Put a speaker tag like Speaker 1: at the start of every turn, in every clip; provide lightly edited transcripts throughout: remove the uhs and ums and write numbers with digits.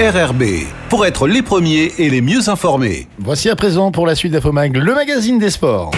Speaker 1: RRB, pour être les premiers et les mieux informés.
Speaker 2: Voici à présent pour la suite d'Infomag, le magazine des sports.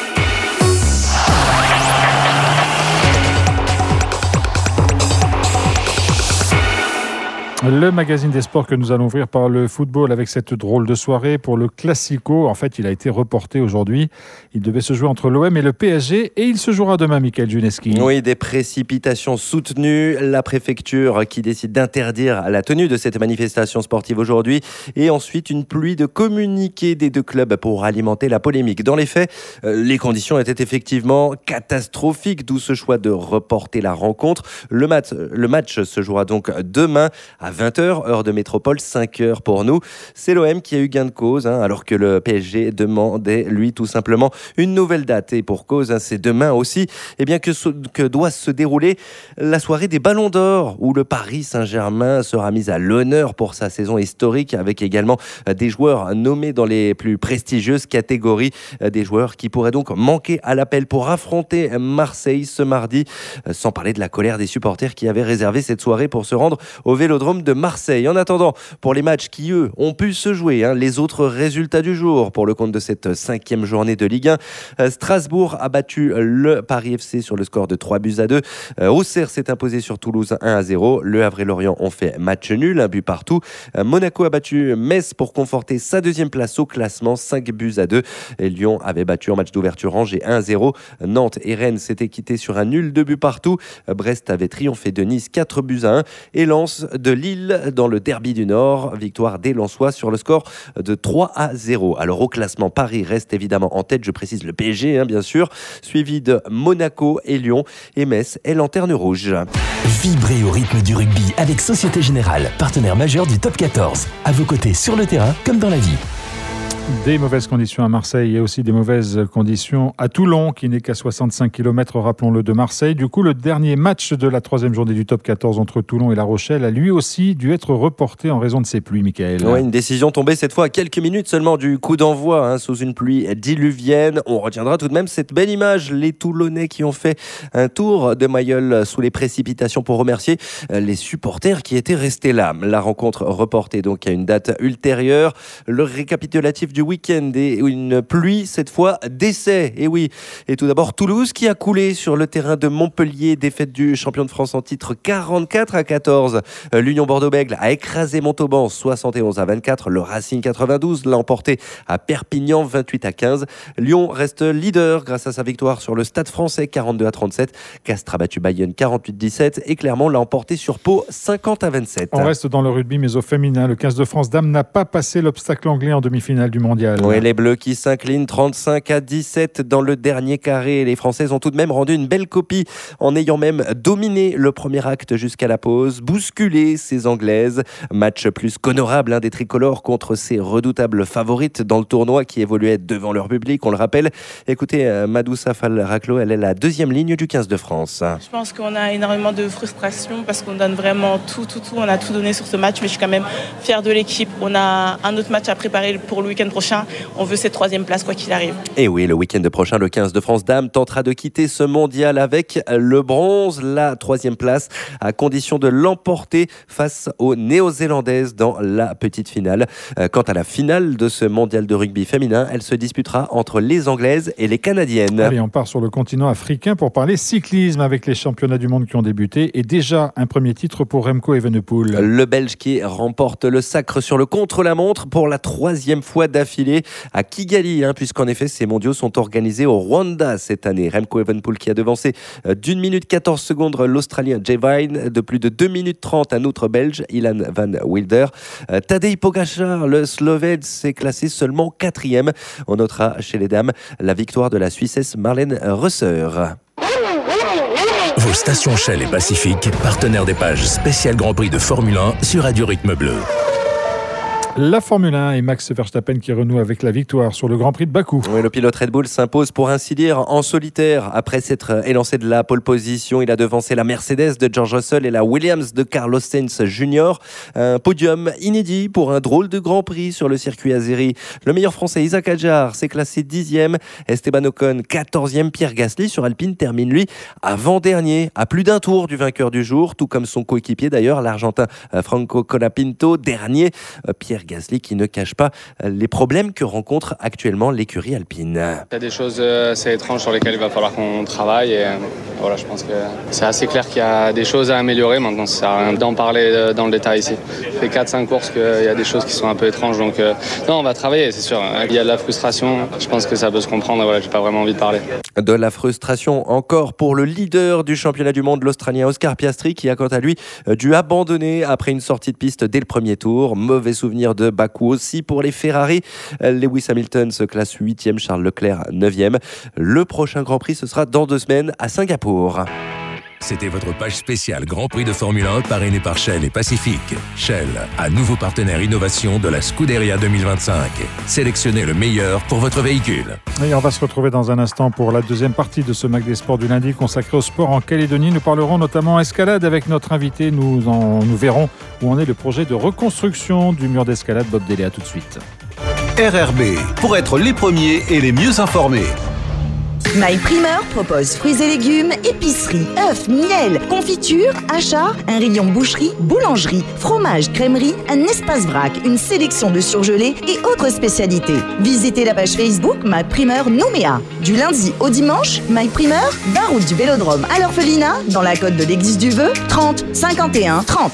Speaker 3: Le magazine des sports que nous allons ouvrir par le football avec cette drôle de soirée pour le Classico. En fait, il a été reporté aujourd'hui. Il devait se jouer entre l'OM et le PSG et il se jouera demain, Mickaël Juneski.
Speaker 4: Oui, des précipitations soutenues. La préfecture qui décide d'interdire la tenue de cette manifestation sportive aujourd'hui et ensuite une pluie de communiqués des deux clubs pour alimenter la polémique. Dans les faits, les conditions étaient effectivement catastrophiques, d'où ce choix de reporter la rencontre. Le match se jouera donc demain à 20h, heure de métropole, 5h pour nous. C'est l'OM qui a eu gain de cause, alors que le PSG demandait, lui, tout simplement, une nouvelle date. Et pour cause, c'est demain aussi, que doit se dérouler la soirée des Ballons d'Or, où le Paris Saint-Germain sera mis à l'honneur pour sa saison historique, avec également des joueurs nommés dans les plus prestigieuses catégories, des joueurs qui pourraient donc manquer à l'appel pour affronter Marseille ce mardi, sans parler de la colère des supporters qui avaient réservé cette soirée pour se rendre au Vélodrome de Marseille. En attendant, pour les matchs qui, eux, ont pu se jouer, les autres résultats du jour pour le compte de cette 5e journée de Ligue 1. Strasbourg a battu le Paris FC sur le score de 3-2. Auxerre s'est imposé sur Toulouse 1-0. Le Havre et Lorient ont fait match nul, 1 but partout. Monaco a battu Metz pour conforter sa 2e place au classement, 5-2. Et Lyon avait battu en match d'ouverture Angers 1-0. Nantes et Rennes s'étaient quittés sur un nul, 2 buts partout. Brest avait triomphé de Nice 4-1. Et Lens de Lille dans le derby du Nord, victoire des Lensois sur le score de 3-0. Alors au classement, Paris reste évidemment en tête, je précise le PSG bien sûr, suivi de Monaco et Lyon, et Metz est lanterne rouge.
Speaker 5: Vibrez au rythme du rugby avec Société Générale, partenaire majeur du Top 14. À vos côtés sur le terrain comme dans la vie.
Speaker 3: Des mauvaises conditions à Marseille et aussi des mauvaises conditions à Toulon, qui n'est qu'à 65 km, rappelons-le, de Marseille. Du coup, le dernier match de la 3e journée du Top 14 entre Toulon et La Rochelle a lui aussi dû être reporté en raison de ces pluies, Mickaël.
Speaker 4: Oui, une décision tombée cette fois à quelques minutes seulement du coup d'envoi, sous une pluie diluvienne. On retiendra tout de même cette belle image, les Toulonnais qui ont fait un tour de Mayol sous les précipitations pour remercier les supporters qui étaient restés là. La rencontre reportée donc à une date ultérieure. Le récapitulatif du week-end et une pluie cette fois d'essai. Et oui, et tout d'abord Toulouse qui a coulé sur le terrain de Montpellier, défaite du champion de France en titre 44-14. L'Union Bordeaux-Bègles a écrasé Montauban 71-24. Le Racing 92 l'a emporté à Perpignan 28-15. Lyon reste leader grâce à sa victoire sur le Stade Français 42-37. Castres a battu Bayonne 48-17 et Clermont l'a emporté sur Pau 50-27.
Speaker 3: On reste dans le rugby mais au féminin. Le 15 de France dames n'a pas passé l'obstacle anglais en demi-finale du mondial.
Speaker 4: Oui, les Bleus qui s'inclinent 35-17 dans le dernier carré. Les Françaises ont tout de même rendu une belle copie en ayant même dominé le premier acte jusqu'à la pause, bousculé ces Anglaises. Match plus qu'honorable des tricolores contre ces redoutables favorites dans le tournoi qui évoluaient devant leur public, on le rappelle. Écoutez, Madoussa Fall-Raclo, elle est la 2e ligne du 15 de France.
Speaker 6: Je pense qu'on a énormément de frustration parce qu'on donne vraiment tout. On a tout donné sur ce match, mais je suis quand même fière de l'équipe. On a un autre match à préparer pour le week-end prochain. On veut cette 3e place quoi qu'il arrive.
Speaker 4: Et oui, le week-end prochain, le 15 de France dames tentera de quitter ce mondial avec le bronze, la 3e place, à condition de l'emporter face aux Néo-Zélandaises dans la petite finale. Quant à la finale de ce mondial de rugby féminin, elle se disputera entre les Anglaises et les Canadiennes.
Speaker 3: Allez, on part sur le continent africain pour parler cyclisme avec les championnats du monde qui ont débuté et déjà un premier titre pour Remco Evenepoel.
Speaker 4: Le Belge qui remporte le sacre sur le contre-la-montre pour la 3e fois d'affilée à Kigali, puisqu'en effet ces mondiaux sont organisés au Rwanda cette année. Remco Evenepoel qui a devancé d'1 minute 14 secondes l'Australien Jay Vine, de plus de 2 minutes 30 un autre Belge, Ilan Van Wilder. Tadej Pogačar, le Slovène, s'est classé seulement 4e. On notera chez les dames la victoire de la Suissesse Marlène Rösser.
Speaker 5: Vos stations Shell et Pacifique, partenaires des pages spéciales Grand Prix de Formule 1 sur Radio Rythme Bleu.
Speaker 3: La Formule 1 et Max Verstappen qui renoue avec la victoire sur le Grand Prix de Bakou.
Speaker 4: Oui, le pilote Red Bull s'impose pour ainsi dire en solitaire. Après s'être élancé de la pole position, il a devancé la Mercedes de George Russell et la Williams de Carlos Sainz Jr. Un podium inédit pour un drôle de Grand Prix sur le circuit azéri. Le meilleur français Isaac Hadjar s'est classé 10e, Esteban Ocon 14e, Pierre Gasly sur Alpine termine lui avant-dernier, à plus d'un tour du vainqueur du jour, tout comme son coéquipier d'ailleurs, l'Argentin Franco Colapinto, dernier. Pierre Gasly qui ne cache pas les problèmes que rencontre actuellement l'écurie alpine.
Speaker 7: Il y a des choses assez étranges sur lesquelles il va falloir qu'on travaille et voilà, je pense que c'est assez clair qu'il y a des choses à améliorer. Maintenant, ça sert à rien d'en parler dans le détail ici. Ça fait 4-5 courses qu'il y a des choses qui sont un peu étranges, donc non, on va travailler, c'est sûr. Il y a de la frustration, je pense que ça peut se comprendre, voilà, j'ai pas vraiment envie de parler.
Speaker 4: De la frustration encore pour le leader du championnat du monde, l'Australien Oscar Piastri, qui a quant à lui dû abandonner après une sortie de piste dès le premier tour. Mauvais souvenir de Bakou aussi pour les Ferrari. Lewis Hamilton se classe 8e, Charles Leclerc 9e. Le prochain Grand Prix, ce sera dans 2 semaines à Singapour.
Speaker 8: C'était votre page spéciale Grand Prix de Formule 1 parrainée par Shell et Pacific. Shell, un nouveau partenaire innovation de la Scuderia 2025. Sélectionnez le meilleur pour votre véhicule.
Speaker 3: Et on va se retrouver dans un instant pour la deuxième partie de ce Mag des Sports du lundi consacré au sport en Calédonie. Nous parlerons notamment escalade avec notre invité. Nous verrons où en est le projet de reconstruction du mur d'escalade. Bob Délé, à tout de suite.
Speaker 1: RRB, pour être les premiers et les mieux informés.
Speaker 9: MyPrimer propose fruits et légumes, épicerie, œufs, miel, confiture, achats, un rayon boucherie, boulangerie, fromage, crèmerie, un espace vrac, une sélection de surgelés et autres spécialités. Visitez la page Facebook MyPrimer Nouméa. Du lundi au dimanche, MyPrimer, 20 route du Vélodrome à l'Orphelinat, dans la côte de l'Église du Vœu, 30 51 30.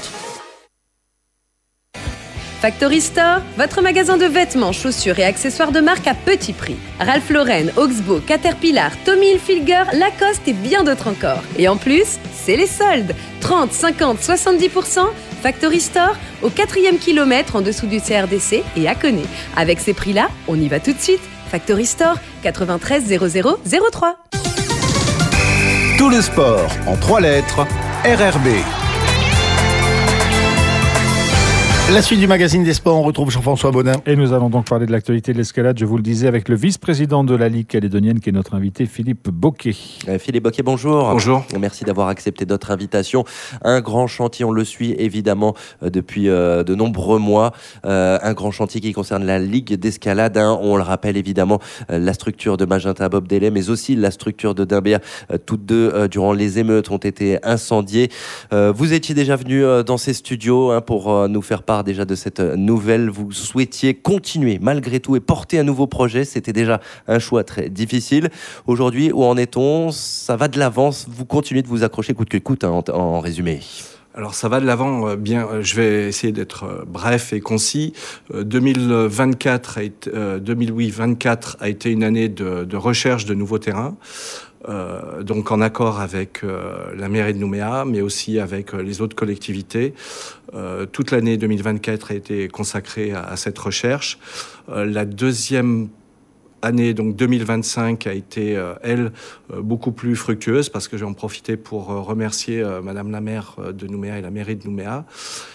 Speaker 10: Factory Store, votre magasin de vêtements, chaussures et accessoires de marque à petit prix. Ralph Lauren, Oxbow, Caterpillar, Tommy Hilfiger, Lacoste et bien d'autres encore. Et en plus, c'est les soldes. 30, 50, 70%. Factory Store, au 4e kilomètre en dessous du CRDC et à Connay. Avec ces prix-là, on y va tout de suite. Factory Store, 93 00 03.
Speaker 1: Tout le sport en 3 lettres, RRB.
Speaker 2: La suite du magazine des sports, on retrouve Jean-François Bonnin.
Speaker 3: Et nous allons donc parler de l'actualité de l'escalade, je vous le disais, avec le vice-président de la Ligue calédonienne qui est notre invité, Philippe Bocquet.
Speaker 4: Philippe Bocquet, bonjour.
Speaker 11: Bonjour.
Speaker 4: Merci d'avoir accepté notre invitation. Un grand chantier, on le suit évidemment depuis de nombreux mois. Un grand chantier qui concerne la Ligue d'escalade. On le rappelle évidemment, la structure de Magenta Bob Délé, mais aussi la structure de Dimbert. Toutes deux, durant les émeutes, ont été incendiées. Vous étiez déjà venu dans ces studios pour nous faire part déjà de cette nouvelle. Vous souhaitiez continuer malgré tout et porter un nouveau projet. C'était déjà un choix très difficile. Aujourd'hui, où en est-on ? Ça va de l'avant. Vous continuez de vous accrocher coûte que coûte, en résumé.
Speaker 11: Alors ça va de l'avant, bien. Je vais essayer d'être bref et concis. 2024 a été une année de recherche de nouveaux terrains. Donc en accord avec la mairie de Nouméa, mais aussi avec les autres collectivités. Toute l'année 2024 a été consacrée à cette recherche. La deuxième année, donc 2025, a été, beaucoup plus fructueuse, parce que je vais en profiter pour remercier Madame la maire de Nouméa et la mairie de Nouméa.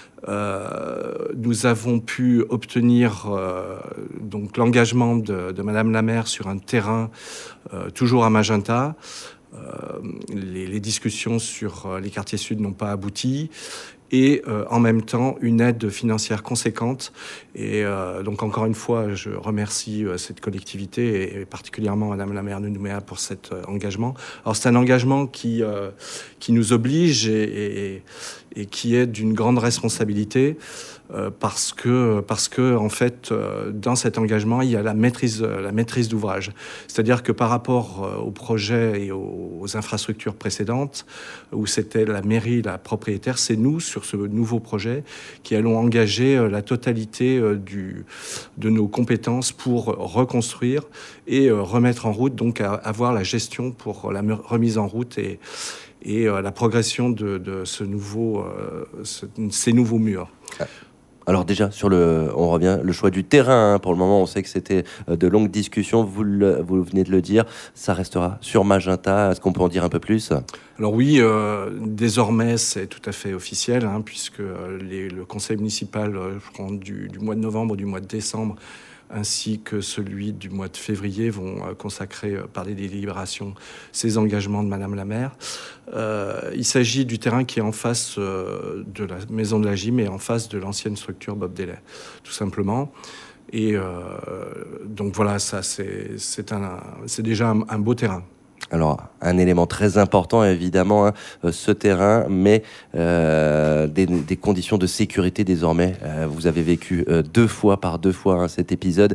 Speaker 11: Nous avons pu obtenir donc l'engagement de Madame la maire sur un terrain toujours à Magenta. Les discussions sur les quartiers sud n'ont pas abouti. Et en même temps une aide financière conséquente. Et donc encore une fois, je remercie cette collectivité et particulièrement Madame la maire de Nouméa pour cet engagement. Alors c'est un engagement qui nous oblige et qui est d'une grande responsabilité. Parce que en fait, dans cet engagement, il y a la maîtrise d'ouvrage. C'est-à-dire que par rapport au projet et aux infrastructures précédentes, où c'était la mairie, la propriétaire, c'est nous, sur ce nouveau projet, qui allons engager la totalité de nos compétences pour reconstruire et remettre en route, donc avoir la gestion pour la remise en route et la progression de ces nouveaux murs.
Speaker 4: Alors déjà, on revient, le choix du terrain, pour le moment, on sait que c'était de longues discussions, vous venez de le dire, ça restera sur Magenta, est-ce qu'on peut en dire un peu plus ?
Speaker 11: Alors oui, désormais c'est tout à fait officiel, puisque le conseil municipal du mois de novembre, du mois de décembre, ainsi que celui du mois de février vont consacrer par des délibérations ces engagements de Madame la maire. Il s'agit du terrain qui est en face de la maison de la gym et en face de l'ancienne structure Bob Delay, tout simplement. Et donc voilà, ça c'est déjà un beau terrain.
Speaker 4: Alors, un élément très important, évidemment, ce terrain, mais des conditions de sécurité désormais. Vous avez vécu deux fois cet épisode.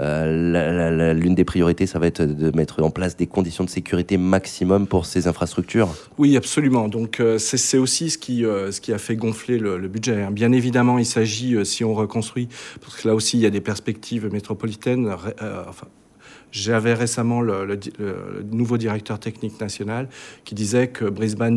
Speaker 4: L'une des priorités, ça va être de mettre en place des conditions de sécurité maximum pour ces infrastructures.
Speaker 11: Oui, absolument. Donc, c'est aussi ce qui a fait gonfler le budget. Bien évidemment, il s'agit, si on reconstruit, parce que là aussi, il y a des perspectives métropolitaines. J'avais récemment le nouveau directeur technique national qui disait que Brisbane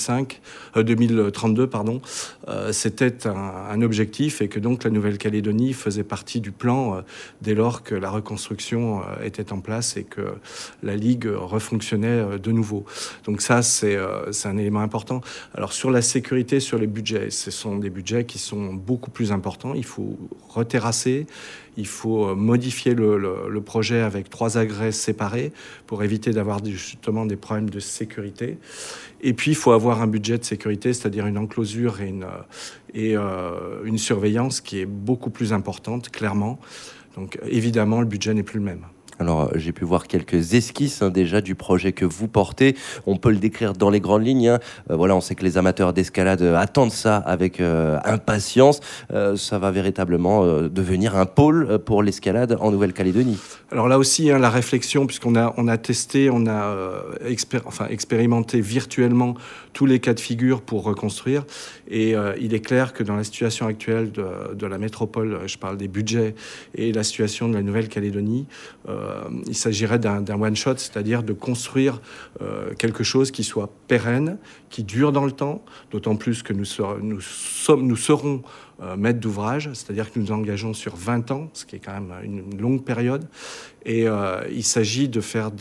Speaker 11: 2032, c'était un objectif et que donc la Nouvelle-Calédonie faisait partie du plan dès lors que la reconstruction était en place et que la Ligue refonctionnait de nouveau. Donc ça, c'est un élément important. Alors sur la sécurité, sur les budgets, ce sont des budgets qui sont beaucoup plus importants. Il faut reterrasser. Il faut modifier le projet avec 3 agrès séparés pour éviter d'avoir justement des problèmes de sécurité. Et puis, il faut avoir un budget de sécurité, c'est-à-dire une enclosure et une surveillance qui est beaucoup plus importante, clairement. Donc, évidemment, le budget n'est plus le même.
Speaker 4: Alors, j'ai pu voir quelques esquisses déjà du projet que vous portez. On peut le décrire dans les grandes lignes. Voilà, on sait que les amateurs d'escalade attendent ça avec impatience. Ça va véritablement devenir un pôle pour l'escalade en Nouvelle-Calédonie.
Speaker 11: Alors là aussi, la réflexion, puisqu'on a testé, on a expérimenté virtuellement tous les cas de figure pour reconstruire. Et il est clair que dans la situation actuelle de la métropole, je parle des budgets, et la situation de la Nouvelle-Calédonie, il s'agirait d'un one-shot, c'est-à-dire de construire quelque chose qui soit pérenne, qui dure dans le temps, d'autant plus que nous serons maîtres d'ouvrage, c'est-à-dire que nous nous engageons sur 20 ans, ce qui est quand même une longue période. Et il s'agit de faire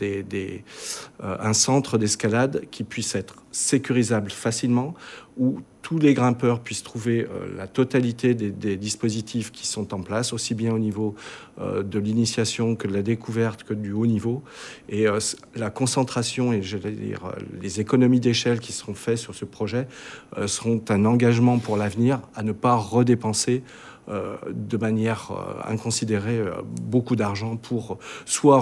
Speaker 11: un centre d'escalade qui puisse être sécurisable facilement, où tous les grimpeurs puissent trouver la totalité des dispositifs qui sont en place, aussi bien au niveau de l'initiation que de la découverte, que du haut niveau. Et la concentration et, j'allais dire, les économies d'échelle qui seront faites sur ce projet seront un engagement pour l'avenir à ne pas redépenser de manière inconsidérée beaucoup d'argent pour soit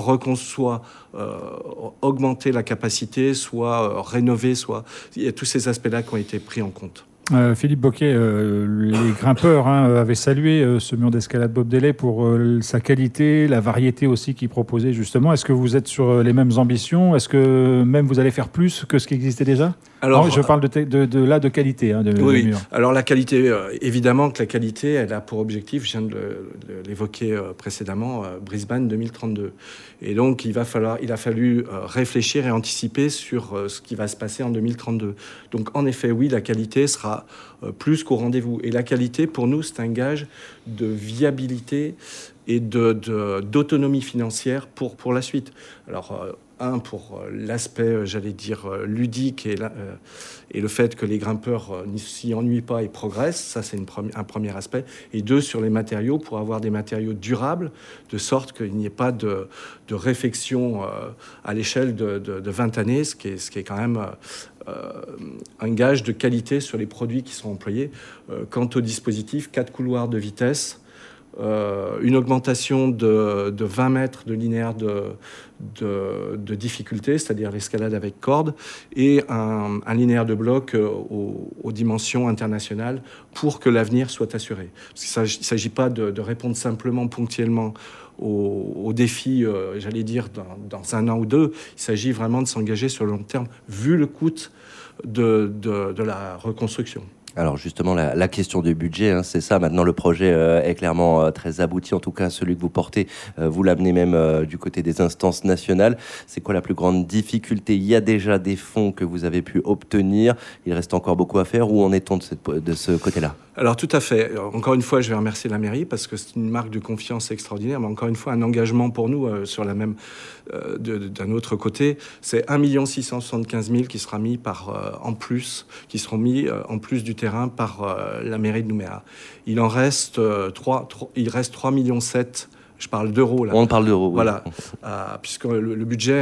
Speaker 11: augmenter la capacité, soit rénover, il y a tous ces aspects-là qui ont été pris en compte.
Speaker 3: Philippe Boquet, les grimpeurs avaient salué ce mur d'escalade Bob Delay pour sa qualité, la variété aussi qu'il proposait justement. Est-ce que vous êtes sur les mêmes ambitions ? Est-ce que même vous allez faire plus que ce qui existait déjà ? Alors, je parle de qualité
Speaker 11: oui,
Speaker 3: mur.
Speaker 11: Alors la qualité, évidemment que la qualité, elle a pour objectif, je viens de l'évoquer précédemment, Brisbane 2032. Et donc il a fallu réfléchir et anticiper sur ce qui va se passer en 2032. Donc en effet, oui, la qualité sera plus qu'au rendez-vous. Et la qualité, pour nous, c'est un gage de viabilité et d'autonomie financière pour la suite. Alors, pour l'aspect, j'allais dire, ludique et le fait que les grimpeurs ne s'y ennuient pas et progressent, ça c'est un premier aspect. Et 2, sur les matériaux, pour avoir des matériaux durables, de sorte qu'il n'y ait pas de réfection à l'échelle de 20 années, ce qui est quand même un gage de qualité sur les produits qui sont employés. Quant au dispositif, 4 couloirs de vitesse, une augmentation de 20 mètres de linéaire de difficulté, c'est-à-dire l'escalade avec corde, et un linéaire de bloc aux dimensions internationales pour que l'avenir soit assuré. Parce qu'il ne s'agit pas de répondre simplement, ponctuellement aux défis, j'allais dire, dans 1 an ou 2. Il s'agit vraiment de s'engager sur le long terme, vu le coût de la reconstruction.
Speaker 4: Alors justement, la question du budget, hein, c'est ça. Maintenant, le projet est clairement très abouti. En tout cas, celui que vous portez, vous l'amenez même du côté des instances nationales. C'est quoi la plus grande difficulté ? Il y a déjà des fonds que vous avez pu obtenir. Il reste encore beaucoup à faire. Où en est-on de ce côté-là ?
Speaker 11: Alors tout à fait. Encore une fois, je vais remercier la mairie parce que c'est une marque de confiance extraordinaire. Mais encore une fois, un engagement pour nous sur la même d'un autre côté. C'est 1 675 000 qui sera mis en plus, qui seront mis en plus du terrain par la mairie de Nouméa. Il en reste 3,7 millions. Je parle d'euros là.
Speaker 4: On parle d'euros. Oui.
Speaker 11: Voilà, puisque le budget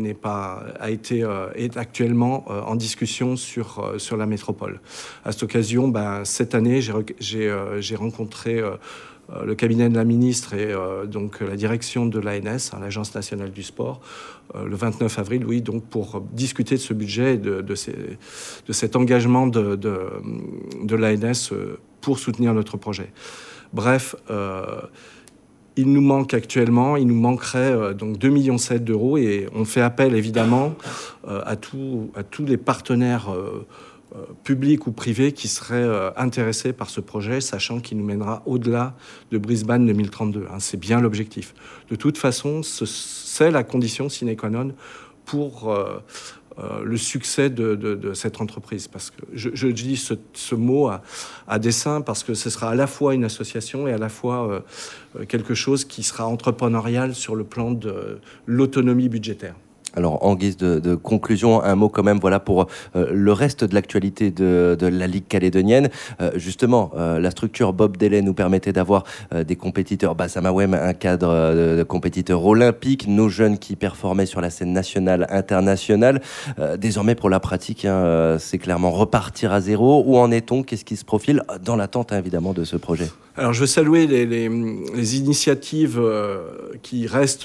Speaker 11: est actuellement en discussion sur la métropole. À cette occasion, cette année, j'ai rencontré le cabinet de la ministre et donc la direction de l'ANS, l'Agence nationale du sport, le 29 avril, oui, donc pour discuter de ce budget et de cet engagement de l'ANS pour soutenir notre projet. Bref. Il nous manquerait donc 2,7 millions d'euros et on fait appel évidemment à tous les partenaires publics ou privés qui seraient intéressés par ce projet, sachant qu'il nous mènera au-delà de Brisbane 2032. C'est bien l'objectif. De toute façon, c'est la condition sine qua non pour le succès de cette entreprise. Parce que je dis ce mot à dessein parce que ce sera à la fois une association et à la fois quelque chose qui sera entrepreneurial sur le plan de l'autonomie budgétaire.
Speaker 4: Alors, en guise de conclusion, un mot quand même pour le reste de l'actualité de la Ligue calédonienne. Justement, la structure Bob Delay nous permettait d'avoir des compétiteurs, Samawem, un cadre de compétiteurs olympiques, nos jeunes qui performaient sur la scène nationale, internationale. Désormais, pour la pratique, c'est clairement repartir à zéro. Où en est-on ? Qu'est-ce qui se profile dans l'attente, évidemment, de ce projet ?
Speaker 11: Alors, je veux saluer les initiatives qui restent,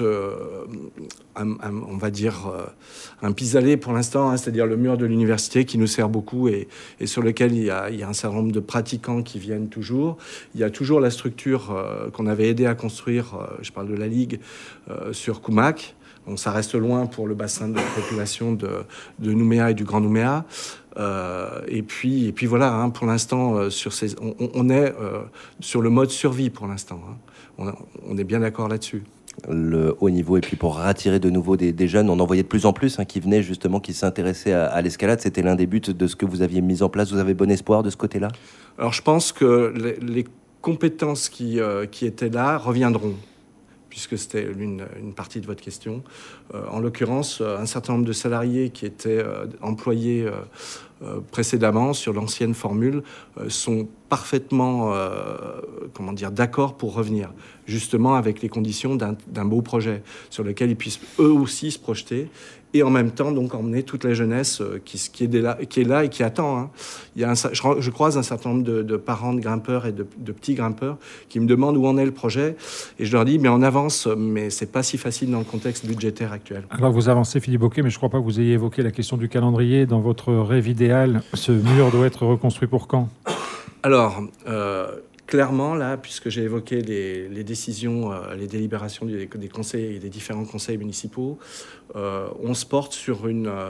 Speaker 11: on va dire, un pis-aller pour l'instant, c'est-à-dire le mur de l'université qui nous sert beaucoup et sur lequel il y a un certain nombre de pratiquants qui viennent toujours. Il y a toujours la structure qu'on avait aidé à construire, je parle de la Ligue, sur Koumak. Donc ça reste loin pour le bassin de population de Nouméa et du Grand Nouméa. Et puis voilà, pour l'instant, on est sur le mode survie pour l'instant. On est bien d'accord là-dessus.
Speaker 4: Le haut niveau, et puis pour attirer de nouveau des jeunes, on en voyait de plus en plus qui venaient justement, qui s'intéressaient à l'escalade. C'était l'un des buts de ce que vous aviez mis en place. Vous avez bon espoir de ce côté-là ?
Speaker 11: Alors je pense que les compétences qui étaient là reviendront, puisque c'était une partie de votre question. En l'occurrence, un certain nombre de salariés qui étaient employés précédemment sur l'ancienne formule sont parfaitement d'accord pour revenir, justement avec les conditions d'un beau projet sur lequel ils puissent eux aussi se projeter et en même temps donc emmener toute la jeunesse qui est là et qui attend. Il y a je croise un certain nombre de parents de grimpeurs et de petits grimpeurs qui me demandent où en est le projet et je leur dis mais on avance, mais c'est pas si facile dans le contexte budgétaire actuel.
Speaker 3: Alors vous avancez Philippe Bocquet, mais je ne crois pas que vous ayez évoqué la question du calendrier. Dans votre rêve idéal, ce mur doit être reconstruit pour quand ? Alors,
Speaker 11: clairement, là, puisque j'ai évoqué les décisions, les délibérations des conseils et des différents conseils municipaux, on se porte sur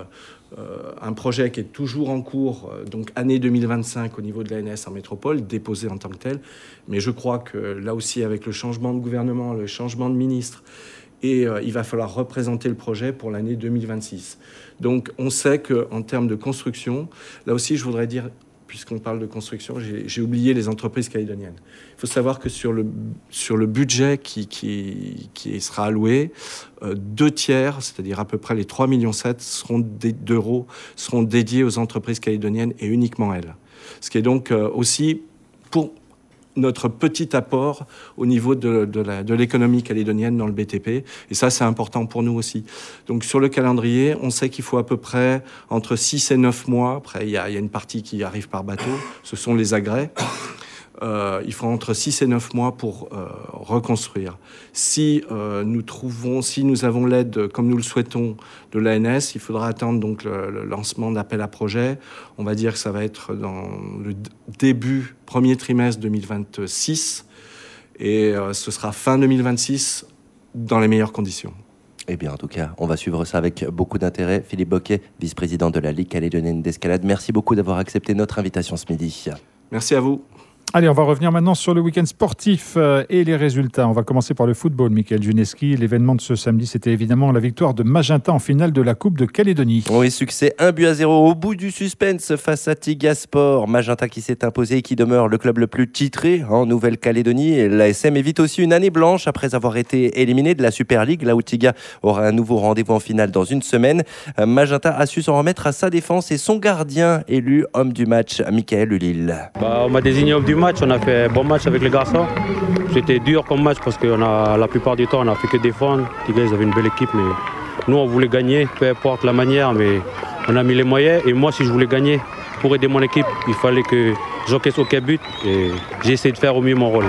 Speaker 11: un projet qui est toujours en cours, donc année 2025 au niveau de l'ANS en métropole, déposé en tant que tel. Mais je crois que là aussi, avec le changement de gouvernement, le changement de ministre, et il va falloir représenter le projet pour l'année 2026. Donc on sait qu'en termes de construction, là aussi je voudrais dire, puisqu'on parle de construction, j'ai oublié les entreprises calédoniennes. Il faut savoir que sur le budget qui sera alloué, 2/3, c'est-à-dire à peu près les 3,7 millions d'euros, seront dédiés aux entreprises calédoniennes et uniquement elles. Ce qui est donc aussi pour notre petit apport au niveau de l'économie calédonienne dans le BTP. Et ça, c'est important pour nous aussi. Donc, sur le calendrier, on sait qu'il faut à peu près entre 6 et 9 mois. Après, il y a une partie qui arrive par bateau. Ce sont les agrès. Il faut entre 6 et 9 mois pour reconstruire. Si nous avons l'aide, comme nous le souhaitons, de l'ANS, il faudra attendre donc le lancement d'appel à projet. On va dire que ça va être dans le premier trimestre 2026 et ce sera fin 2026 dans les meilleures conditions.
Speaker 4: Eh bien, en tout cas, on va suivre ça avec beaucoup d'intérêt. Philippe Boquet, vice-président de la Ligue calédonienne d'escalade, merci beaucoup d'avoir accepté notre invitation ce midi.
Speaker 11: Merci à vous.
Speaker 3: Allez, on va revenir maintenant sur le week-end sportif et les résultats. On va commencer par le football, Michael Juneski. L'événement de ce samedi, c'était évidemment la victoire de Magenta en finale de la Coupe de Calédonie.
Speaker 4: Oui, succès 1-0 au bout du suspense face à Tigasport. Magenta qui s'est imposé et qui demeure le club le plus titré en Nouvelle-Calédonie. Et l'ASM évite aussi une année blanche après avoir été éliminé de la Super League, là où Tiga aura un nouveau rendez-vous en finale dans une semaine. Magenta a su s'en remettre à sa défense et son gardien élu homme du match, Michael Ulil.
Speaker 12: On m'a désigné homme du match, on a fait un bon match avec les garçons. C'était dur comme match parce que la plupart du temps on a fait que défendre. Les gars ils avaient une belle équipe mais nous on voulait gagner, peu importe la manière, mais on a mis les moyens et moi si je voulais gagner pour aider mon équipe, il fallait que j'encaisse aucun but et j'ai essayé de faire au mieux mon rôle.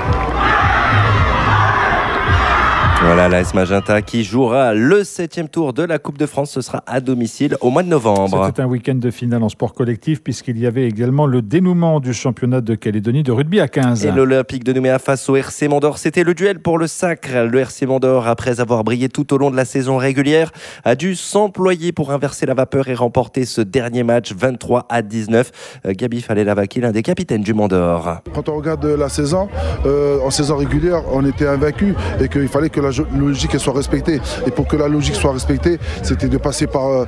Speaker 4: Voilà, l'AS Magenta qui jouera le 7e tour de la Coupe de France. Ce sera à domicile au mois de novembre.
Speaker 3: C'était un week-end de finale en sport collectif puisqu'il y avait également le dénouement du championnat de Calédonie de rugby à 15.
Speaker 4: Et l'Olympique de Nouméa face au RC Mandor. C'était le duel pour le sacre. Le RC Mandor, après avoir brillé tout au long de la saison régulière, a dû s'employer pour inverser la vapeur et remporter ce dernier match 23-19. Gabi Falé-Lavaki, l'un des capitaines du Mandor.
Speaker 13: Quand on regarde la saison, en saison régulière, on était invaincu et qu'il fallait que la logique soit respectée. Et pour que la logique soit respectée, c'était de passer par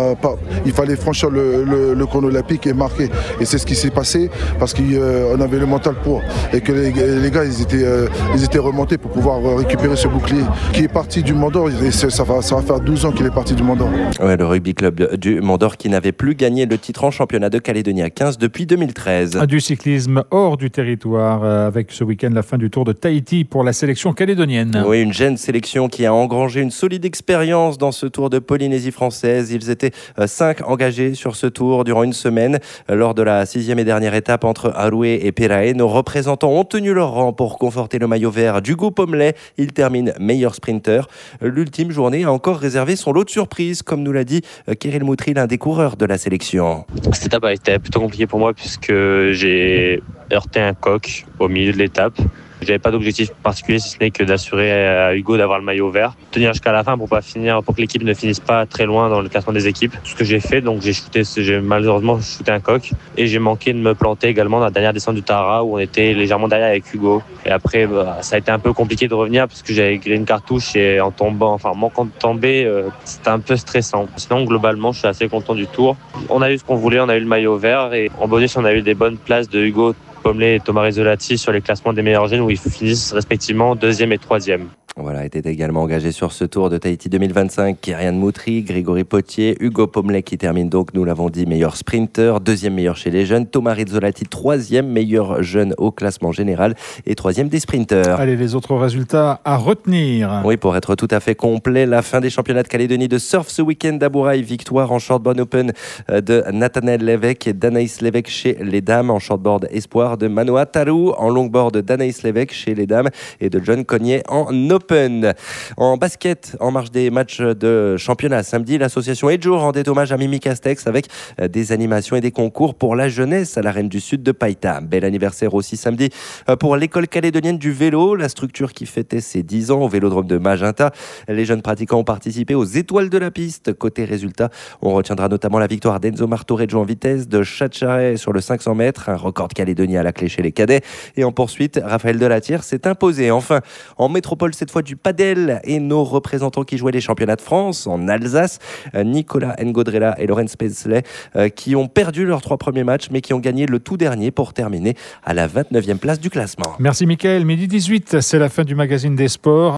Speaker 13: il fallait franchir le chrono olympique et marquer. Et c'est ce qui s'est passé parce qu'on avait le mental pour. Et que les gars, ils étaient remontés pour pouvoir récupérer ce bouclier qui est parti du Mandor. Et ça va faire 12 ans qu'il est parti du Mandor.
Speaker 4: Ouais, le rugby club du Mandor qui n'avait plus gagné le titre en championnat de Calédonie à 15 depuis 2013.
Speaker 3: Du cyclisme hors du territoire avec ce week-end la fin du Tour de Tahiti pour la sélection calédonienne.
Speaker 4: Oui, une jeune sélection qui a engrangé une solide expérience dans ce Tour de Polynésie française. Ils étaient 5 engagés sur ce tour durant une semaine. Lors de la 6e et dernière étape entre Aroué et Perae, nos représentants ont tenu leur rang pour conforter le maillot vert d'Hugo Pommelet. Il termine meilleur sprinter. L'ultime journée a encore réservé son lot de surprises, comme nous l'a dit Kirill Moutri, l'un des coureurs de la sélection.
Speaker 14: Cette étape a été plutôt compliquée pour moi puisque j'ai heurté un coq au milieu de l'étape. J'avais pas d'objectif particulier si ce n'est que d'assurer à Hugo d'avoir le maillot vert, tenir jusqu'à la fin pour que l'équipe ne finisse pas très loin dans le classement des équipes. Ce que j'ai fait, donc j'ai malheureusement shooté un coq et j'ai manqué de me planter également dans la dernière descente du Tara où on était légèrement derrière avec Hugo. Et après, ça a été un peu compliqué de revenir parce que j'avais grillé une cartouche et manquant de tomber, c'était un peu stressant. Sinon, globalement, je suis assez content du tour. On a eu ce qu'on voulait, on a eu le maillot vert et en bonus, on a eu des bonnes places de Hugo Pommelet et Thomas Rizzolatti sur les classements des meilleurs jeunes où ils finissent respectivement 2e et 3e.
Speaker 4: Voilà, étaient également engagés sur ce Tour de Tahiti 2025 Kyrian Moutri, Grégory Potier, Hugo Pommelet qui termine donc, nous l'avons dit, meilleur sprinter, 2e meilleur chez les jeunes, Thomas Rizzolatti 3e meilleur jeune au classement général et 3e des sprinters.
Speaker 3: Allez, les autres résultats à retenir.
Speaker 4: Oui, pour être tout à fait complet, la fin des championnats de Calédonie de surf ce week-end d'Abouraï, victoire en shortboard open de Nathanaël Lévesque et d'Anaïs Lévesque chez les dames, en shortboard espoir de Manoa Tarou, en longboard d'Anaïs Lévesque chez les dames et de John Cognier en open. En basket, en marge des matchs de championnat samedi, l'association Edjo rendait hommage à Mimi Castex avec des animations et des concours pour la jeunesse à l'Arène du Sud de Païta. Bel anniversaire aussi samedi pour l'école calédonienne du vélo, la structure qui fêtait ses 10 ans au vélodrome de Magenta. Les jeunes pratiquants ont participé aux étoiles de la piste. Côté résultat, on retiendra notamment la victoire d'Enzo Martoreggio en vitesse, de Chacharet sur le 500 mètres, un record calédonien à la clé chez les cadets. Et en poursuite, Raphaël Delatière s'est imposé. Enfin, en métropole cette fois du padel et nos représentants qui jouaient les championnats de France en Alsace, Nicolas Ngodrella et Lorenz Paisley, qui ont perdu leurs 3 premiers matchs mais qui ont gagné le tout dernier pour terminer à la 29e place du classement.
Speaker 3: Merci Mickaël, midi 18, c'est la fin du magazine des sports.